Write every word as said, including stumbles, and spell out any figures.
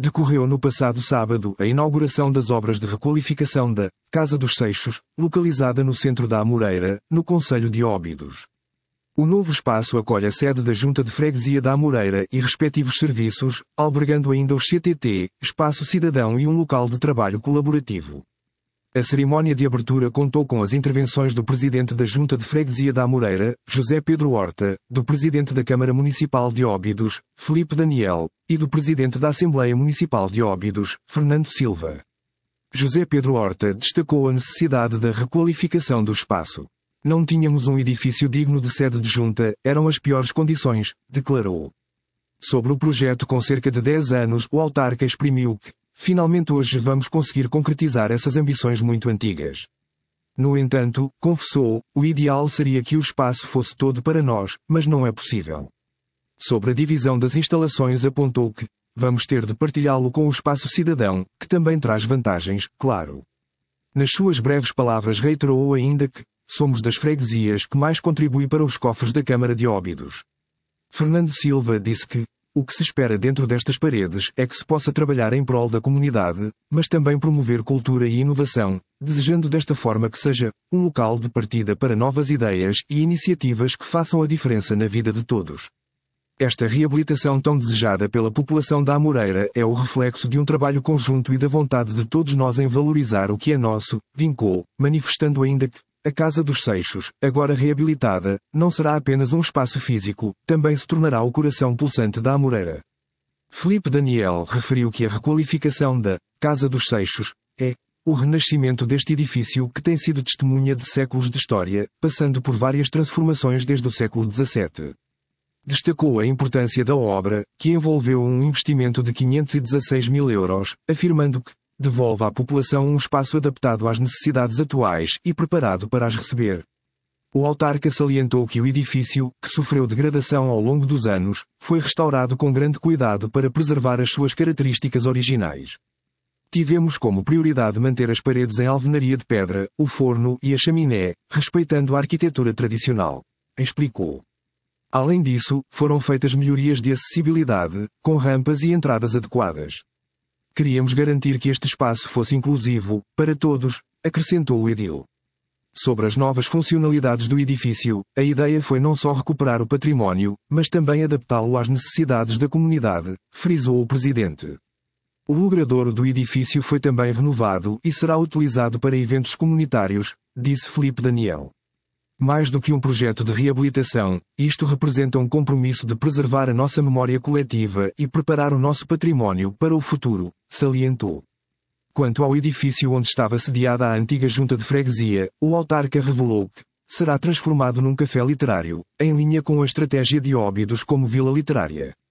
Decorreu no passado sábado a inauguração das obras de requalificação da Casa dos Seixos, localizada no centro da Amoreira, no concelho de Óbidos. O novo espaço acolhe a sede da Junta de Freguesia da Amoreira e respectivos serviços, albergando ainda os C T T, espaço cidadão e um local de trabalho colaborativo. A cerimónia de abertura contou com as intervenções do Presidente da Junta de Freguesia da Amoreira, José Pedro Horta, do Presidente da Câmara Municipal de Óbidos, Filipe Daniel, e do Presidente da Assembleia Municipal de Óbidos, Fernando Silva. José Pedro Horta destacou a necessidade da requalificação do espaço. Não tínhamos um edifício digno de sede de junta, eram as piores condições, declarou. Sobre o projeto com cerca de dez anos, o autarca exprimiu que, finalmente hoje vamos conseguir concretizar essas ambições muito antigas. No entanto, confessou, o ideal seria que o espaço fosse todo para nós, mas não é possível. Sobre a divisão das instalações apontou que, vamos ter de partilhá-lo com o espaço cidadão, que também traz vantagens, claro. Nas suas breves palavras reiterou ainda que, somos das freguesias que mais contribui para os cofres da Câmara de Óbidos. Fernando Silva disse que, o que se espera dentro destas paredes é que se possa trabalhar em prol da comunidade, mas também promover cultura e inovação, desejando desta forma que seja um local de partida para novas ideias e iniciativas que façam a diferença na vida de todos. Esta reabilitação tão desejada pela população da Amoreira é o reflexo de um trabalho conjunto e da vontade de todos nós em valorizar o que é nosso, vincou, manifestando ainda que a Casa dos Seixos, agora reabilitada, não será apenas um espaço físico, também se tornará o coração pulsante da Amoreira. Filipe Daniel referiu que a requalificação da Casa dos Seixos é o renascimento deste edifício que tem sido testemunha de séculos de história, passando por várias transformações desde o século dezassete. Destacou a importância da obra, que envolveu um investimento de quinhentos e dezasseis mil euros, afirmando que devolve à população um espaço adaptado às necessidades atuais e preparado para as receber. O autarca salientou que o edifício, que sofreu degradação ao longo dos anos, foi restaurado com grande cuidado para preservar as suas características originais. Tivemos como prioridade manter as paredes em alvenaria de pedra, o forno e a chaminé, respeitando a arquitetura tradicional, explicou. Além disso, foram feitas melhorias de acessibilidade, com rampas e entradas adequadas. Queríamos garantir que este espaço fosse inclusivo, para todos, acrescentou o edil. Sobre as novas funcionalidades do edifício, a ideia foi não só recuperar o património, mas também adaptá-lo às necessidades da comunidade, frisou o presidente. O logradouro do edifício foi também renovado e será utilizado para eventos comunitários, disse Filipe Daniel. Mais do que um projeto de reabilitação, isto representa um compromisso de preservar a nossa memória coletiva e preparar o nosso património para o futuro, salientou. Quanto ao edifício onde estava sediada a antiga junta de freguesia, o autarca revelou que será transformado num café literário, em linha com a estratégia de Óbidos como vila literária.